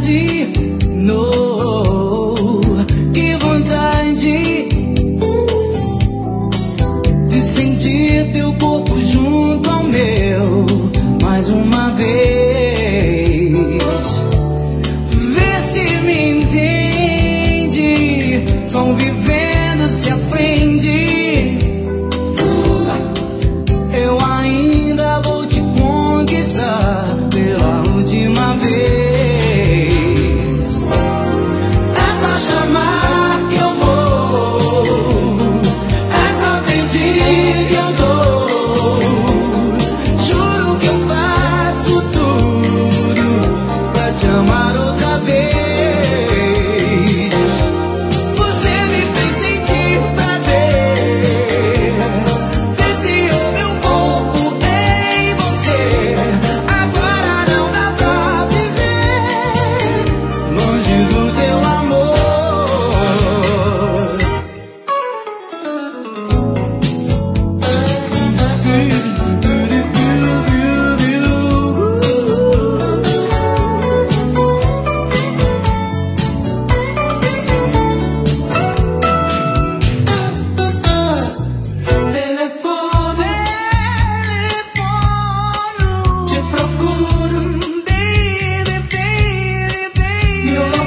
vontade, no, que vontade de sentir teu corpo junto ao meu mais uma vez. Vê se me entende, só vivendo se aprende. Eu ainda vou te conquistar pela última vez. É só chamar que eu vou, é só pedir que eu dou. Juro que eu faço tudo pra te amar outra vez. Você me fez sentir prazer, fez se o meu corpo em você. Agora não dá pra viver longe do teu amor. Telefone, te procuro, baby, baby, baby. Meu